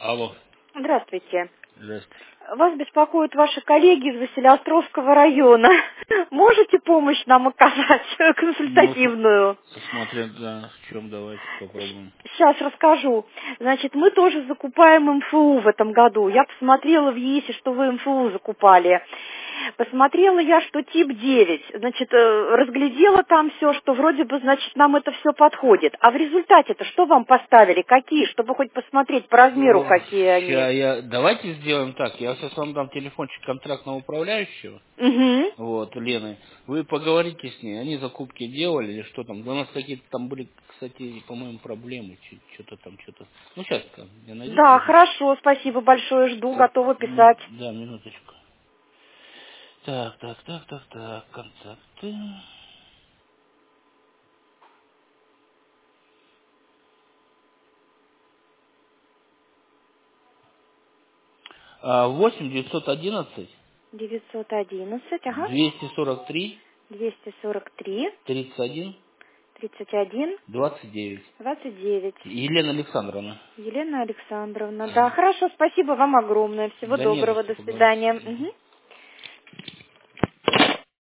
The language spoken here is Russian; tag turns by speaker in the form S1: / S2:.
S1: Алло.
S2: Здравствуйте.
S1: Здравствуйте.
S2: Вас беспокоят ваши коллеги из Василеостровского района. Можете помощь нам оказать,
S1: Ну,
S2: консультативную?
S1: смотря, да, в чем, давайте попробуем.
S2: Сейчас расскажу. Значит, мы тоже закупаем МФУ в этом году. Я посмотрела в ЕИСе, что вы МФУ закупали. Посмотрела я, что тип 9. Значит, разглядела там все, что вроде бы, значит, нам это все подходит. А в результате-то что вам поставили? Какие? Чтобы хоть посмотреть по размеру, какие они.
S1: Давайте сделаем так. Я сейчас вам дам телефончик контрактного управляющего.
S2: Угу.
S1: Вот, Лены. Вы поговорите с ней. Они закупки делали или что там? У нас какие-то там были, кстати, по-моему, проблемы. Что-то там, что-то. Ну, сейчас я найду
S2: Да,
S1: телефон.
S2: хорошо, спасибо большое, жду, готова писать.
S1: Да, минуточку. Так, контакты. 8 911
S2: 911, ага,
S1: 243
S2: 243,
S1: 31
S2: 31,
S1: 29.
S2: 29.
S1: Елена Александровна.
S2: Елена Александровна. Да, хорошо, спасибо вам огромное. Всего
S1: Да не за
S2: доброго,
S1: что,
S2: до
S1: пожалуйста.
S2: свидания. Мгм.